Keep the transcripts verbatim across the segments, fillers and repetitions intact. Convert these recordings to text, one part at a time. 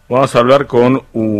Vamos a hablar con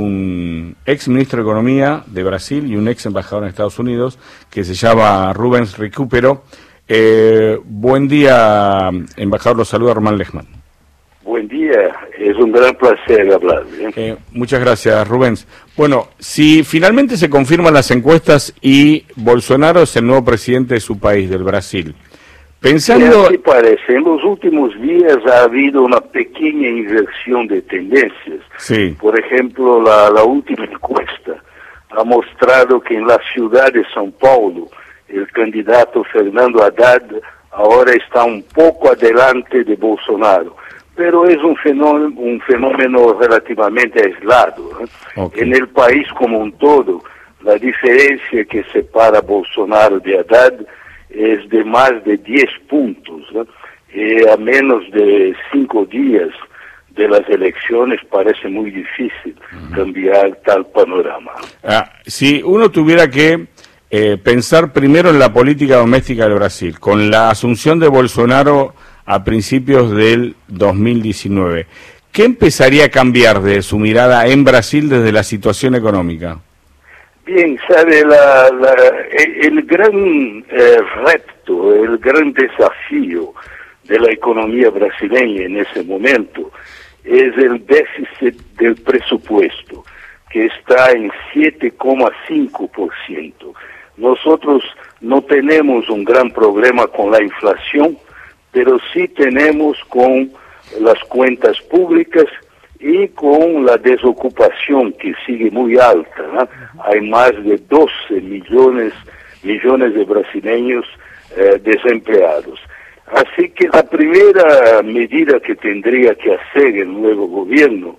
un ex ministro de Economía de Brasil y un ex embajador en Estados Unidos que se llama Rubens Recupero. Eh, buen día, embajador, lo saluda Román Lechmann. Buen día, es un gran placer hablar. ¿eh? Eh, muchas gracias, Rubens. Bueno, si finalmente se confirman las encuestas y Bolsonaro es el nuevo presidente de su país, del Brasil, pensando... Sí, parece, en los últimos días ha habido una pequeña inversión de tendencias. Sí. Por ejemplo, la, la última encuesta ha mostrado que en la ciudad de São Paulo, el candidato Fernando Haddad ahora está un poco adelante de Bolsonaro. Pero es un fenómeno, un fenómeno relativamente aislado. ¿eh? Okay. En el país como un todo, la diferencia que separa a Bolsonaro de Haddad es de más de diez puntos. ¿no? Eh, a menos de cinco días de las elecciones parece muy difícil uh-huh. cambiar tal panorama. Ah, si uno tuviera que eh, pensar primero en la política doméstica del Brasil, con la asunción de Bolsonaro a principios del dos mil diecinueve, ¿qué empezaría a cambiar de su mirada en Brasil desde la situación económica? Bien, sabe, la, la, el, el gran eh, reto, el gran desafío de la economía brasileña en ese momento es el déficit del presupuesto, que está en siete coma cinco por ciento. Nosotros no tenemos un gran problema con la inflación, pero sí tenemos con las cuentas públicas y con la desocupación que sigue muy alta, ¿no? Hay más de doce millones, millones de brasileños eh, desempleados. Así que la primera medida que tendría que hacer el nuevo gobierno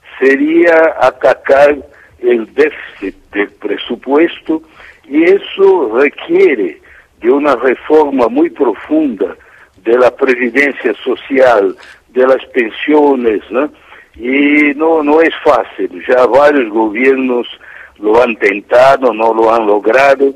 sería atacar el déficit del presupuesto, y eso requiere de una reforma muy profunda de la previdencia social, de las pensiones, ¿no? Y no, no es fácil, ya varios gobiernos lo han tentado, no lo han logrado,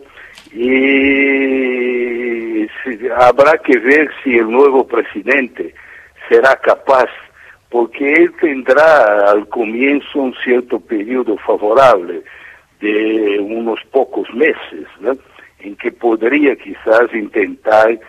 y habrá que ver si el nuevo presidente será capaz, porque él tendrá al comienzo un cierto periodo favorable de unos pocos meses, ¿no? En que podría quizás intentar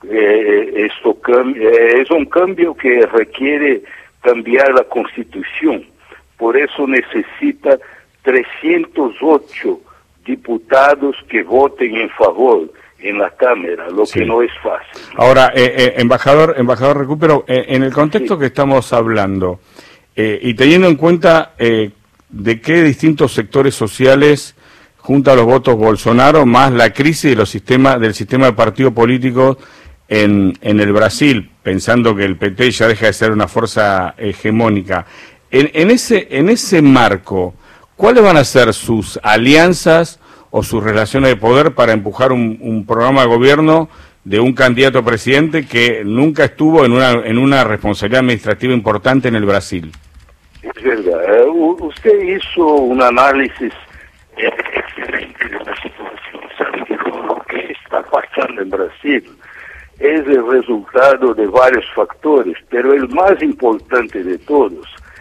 Eh, esto eh, es un cambio que requiere cambiar la Constitución. Por eso necesita trescientos ocho diputados que voten en favor en la Cámara, lo sí. que no es fácil. Ahora, eh, eh, embajador, embajador Recupero, eh, en el contexto sí. que estamos hablando, eh, y teniendo en cuenta eh, de qué distintos sectores sociales junta los votos Bolsonaro, más la crisis de los sistemas, del sistema de partido político En, en el Brasil, pensando que el P T ya deja de ser una fuerza hegemónica. En, en, ese, en ese marco, ¿cuáles van a ser sus alianzas o sus relaciones de poder para empujar un, un programa de gobierno de un candidato a presidente que nunca estuvo en una, en una responsabilidad administrativa importante en el Brasil? Es verdad. Uh, usted hizo un análisis eh, excelente de la situación. Sabe que lo que está pasando en Brasil es el resultado de varios factores, pero el más importante de todos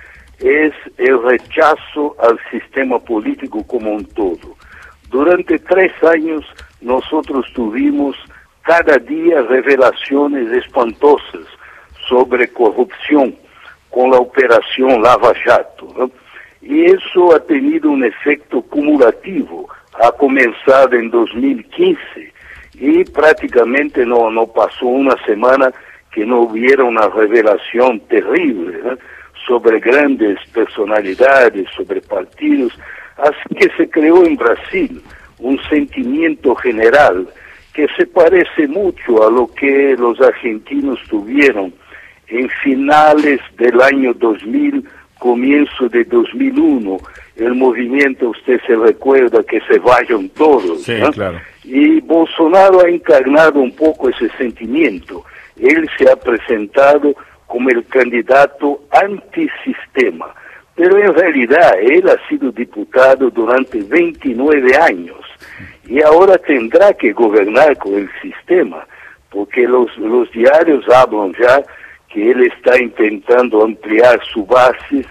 es el rechazo al sistema político como un todo. Durante tres años nosotros tuvimos cada día revelaciones espantosas sobre corrupción con la operación Lava Jato, ¿no? Y eso ha tenido un efecto cumulativo. Ha comenzado en dos mil quince y prácticamente no, no pasó una semana que no hubiera una revelación terrible, ¿no? sobre grandes personalidades, sobre partidos. Así que se creó en Brasil un sentimiento general que se parece mucho a lo que los argentinos tuvieron en finales del año dos mil, comienzo de dos mil uno, el movimiento, usted se recuerda, que se vayan todos, sí, ¿no? Claro. Y Bolsonaro ha encarnado un poco ese sentimiento. Él se ha presentado como el candidato antisistema, pero en realidad él ha sido diputado durante veintinueve años y ahora tendrá que gobernar con el sistema, porque los, los diarios hablan ya que él está intentando ampliar su base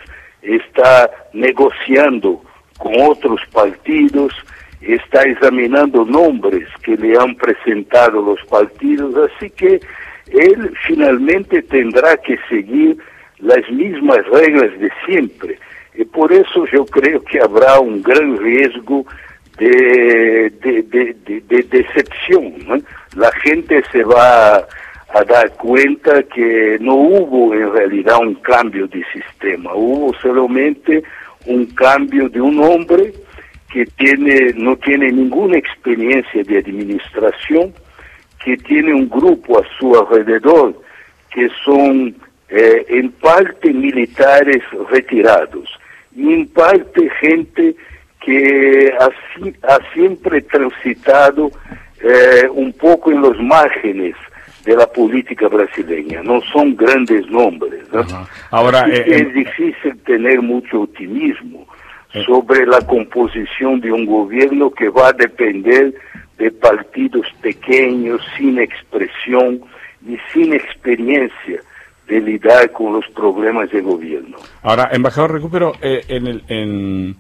está negociando con otros partidos, está examinando nombres que le han presentado los partidos, así que él finalmente tendrá que seguir las mismas reglas de siempre. Y por eso yo creo que habrá un gran riesgo de, de, de, de, de decepción, ¿no? La gente se va a, a dar cuenta que no hubo en realidad un cambio de sistema, hubo solamente un cambio de un hombre que tiene, no tiene ninguna experiencia de administración, que tiene un grupo a su alrededor que son eh, en parte militares retirados y en parte gente que ha, ha siempre transitado eh, un poco en los márgenes de la política brasileña. No son grandes nombres, ¿no? Uh-huh. Ahora, eh, es difícil tener mucho optimismo eh. sobre la composición de un gobierno que va a depender de partidos pequeños, sin expresión y sin experiencia de lidiar con los problemas de gobierno. Ahora, embajador Recupero, eh, en el, en...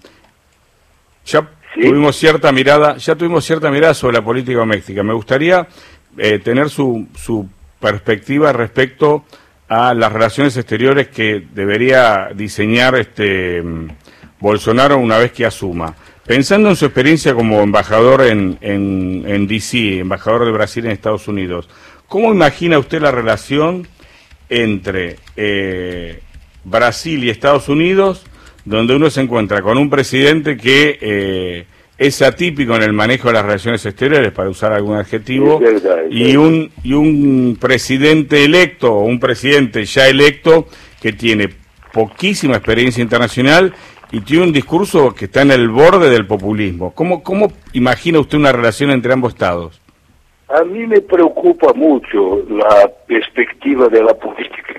ya ¿Sí? tuvimos cierta mirada, ya tuvimos cierta mirada sobre la política doméstica. Me gustaría eh, tener su, su perspectiva respecto a las relaciones exteriores que debería diseñar este Bolsonaro una vez que asuma. Pensando en su experiencia como embajador en, en, en D C, embajador de Brasil en Estados Unidos, ¿cómo imagina usted la relación entre eh, Brasil y Estados Unidos, donde uno se encuentra con un presidente que eh, es atípico en el manejo de las relaciones exteriores, para usar algún adjetivo, es verdad, es y un y un presidente electo, o un presidente ya electo, que tiene poquísima experiencia internacional y tiene un discurso que está en el borde del populismo? ¿Cómo, cómo imagina usted una relación entre ambos estados? A mí me preocupa mucho la perspectiva de la política,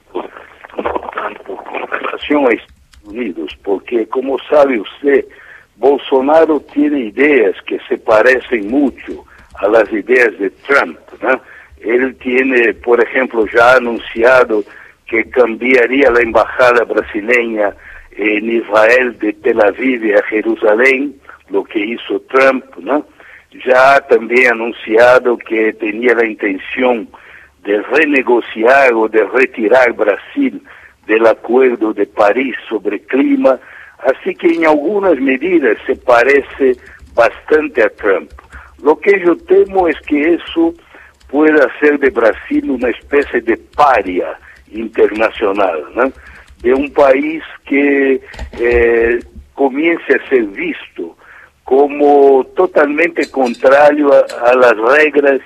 no tanto con relación a Estados Unidos, porque como sabe usted, Bolsonaro tiene ideas que se parecen mucho a las ideas de Trump, ¿no? Él tiene, por ejemplo, ya anunciado que cambiaría la embajada brasileña en Israel de Tel Aviv a Jerusalén, lo que hizo Trump, ¿no? Ya ha también anunciado que tenía la intención de renegociar o de retirar Brasil del Acuerdo de París sobre clima, así que en algunas medidas se parece bastante a Trump. Lo que yo temo es que eso pueda hacer de Brasil una especie de paria internacional, ¿no? De un país que eh, comience a ser visto como totalmente contrario a, a las reglas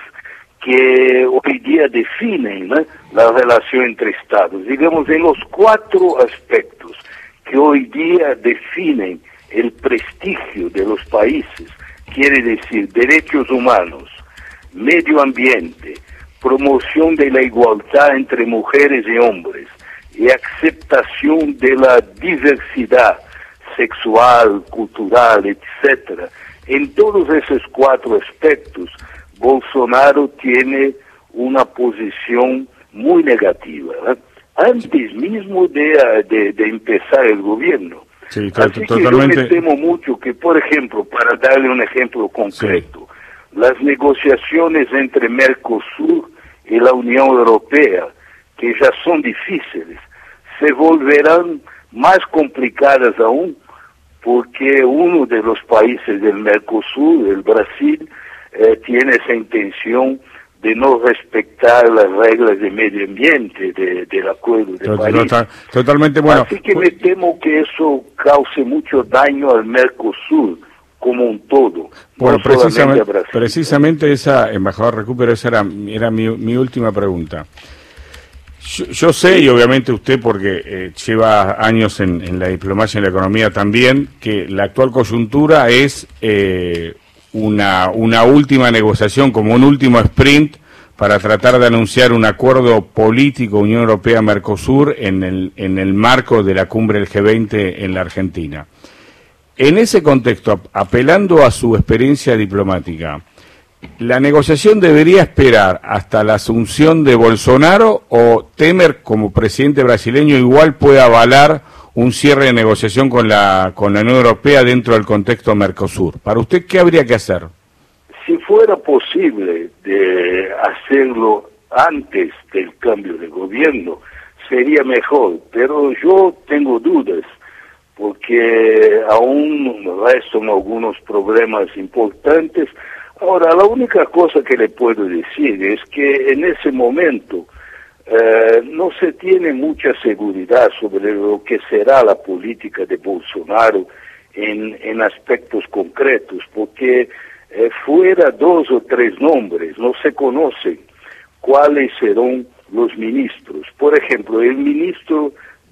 que hoy día definen, ¿no?, la relación entre estados. Digamos, en los cuatro aspectos que hoy día definen el prestigio de los países, quiere decir derechos humanos, medio ambiente, promoción de la igualdad entre mujeres y hombres y aceptación de la diversidad sexual, cultural, etcétera. En todos esos cuatro aspectos, Bolsonaro tiene una posición muy negativa, ¿eh? Antes mismo de, de, de empezar el gobierno. Sí, Así que totalmente. yo me temo mucho que, por ejemplo, para darle un ejemplo concreto, sí, las negociaciones entre Mercosur y la Unión Europea, que ya son difíciles, se volverán más complicadas aún, porque uno de los países del Mercosur, el Brasil, eh, tiene esa intención de no respetar las reglas de medio ambiente de, del Acuerdo de Total, París. Total, totalmente bueno. Así que me temo que eso cause mucho daño al Mercosur como un todo. Bueno, no precisamente, Brasil. precisamente esa, embajador Recupero, esa era, era mi, mi última pregunta. Yo, yo sé, y obviamente usted, porque eh, lleva años en, en la diplomacia y en la economía también, que la actual coyuntura es eh, una, una última negociación, como un último sprint, para tratar de anunciar un acuerdo político Unión Europea-Mercosur en el, en el marco de la cumbre del G veinte en la Argentina. En ese contexto, apelando a su experiencia diplomática, ¿la negociación debería esperar hasta la asunción de Bolsonaro o Temer como presidente brasileño igual puede avalar un cierre de negociación con la, con la Unión Europea dentro del contexto Mercosur. Para usted, ¿qué habría que hacer? Si fuera posible de hacerlo antes del cambio de gobierno, sería mejor, pero yo tengo dudas, porque aún restan algunos problemas importantes. Ahora, la única cosa que le puedo decir es que en ese momento eh, no se tiene mucha seguridad sobre lo que será la política de Bolsonaro en, en aspectos concretos, porque eh, fuera dos o tres nombres, no se conocen cuáles serán los ministros. Por ejemplo, el ministro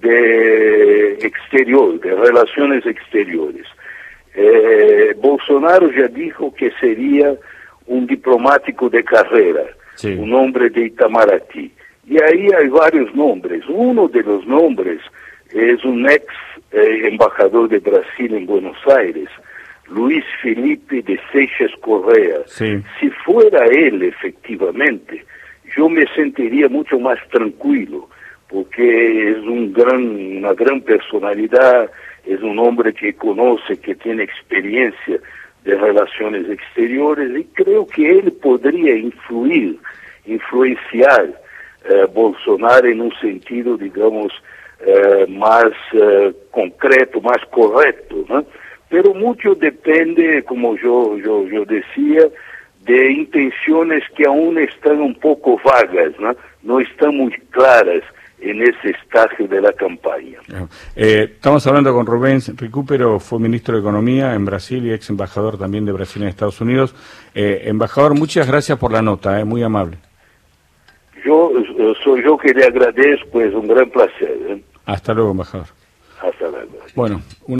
de Exterior, de Relaciones Exteriores. Eh, Bolsonaro ya dijo que sería un diplomático de carrera, sí, un hombre de Itamaraty. Y ahí hay varios nombres. Uno de los nombres es un ex eh, embajador de Brasil en Buenos Aires, Luis Felipe de Seixas Correa. Sí. Si fuera él efectivamente, yo me sentiría mucho más tranquilo, porque es un gran, una gran personalidad, es un hombre que conoce, que tiene experiencia de relaciones exteriores, y creo que él podría influir, influenciar eh, Bolsonaro en un sentido, digamos, eh, más eh, concreto, más correcto, ¿no? Pero mucho depende, como yo, yo, yo decía, de intenciones que aún están un poco vagas, ¿no? No están muy claras en ese estágio de la campaña. Eh, estamos hablando con Rubén Recupero, fue ministro de Economía en Brasil y ex embajador también de Brasil en Estados Unidos. Eh, embajador, muchas gracias por la nota, eh, muy amable. Yo soy yo que le agradezco, es un gran placer. ¿eh? Hasta luego, embajador. Hasta luego. Bueno. Un